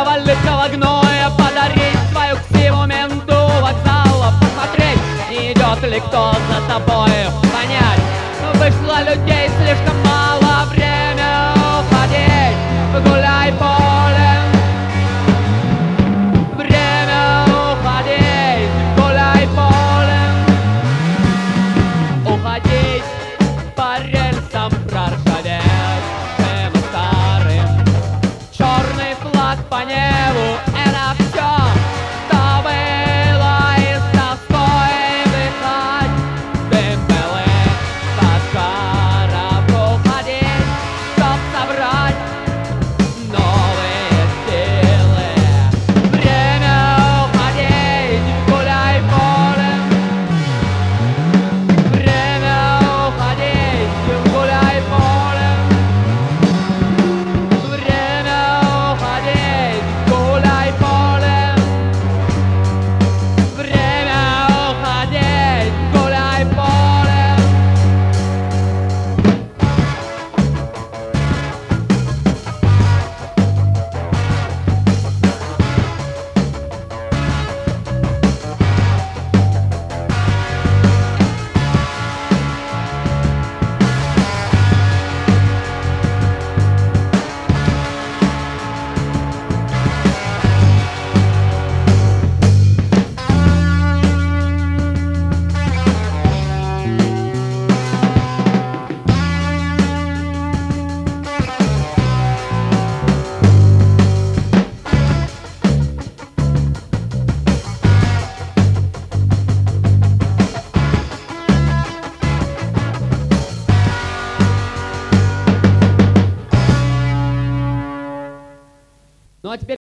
провалив головное, подарить свою ксиву менту вокзала, посмотреть, не идет ли кто за тобой, понять, вышло людей слишком мало, время уходить, гуляй поле. Время уходить, гуляй полем, уходить по рельсам проржавевшим старым. Черный флаг по небу — это все, что было из тоской дыхать. Дым былых пожаров уходить, чтоб собрать новые силы. Время уходить, гуляй полем. Время уходить, гуляй полем. Время уходить, гуляй полем. Время уходить, гуляй полем. Ну а теперь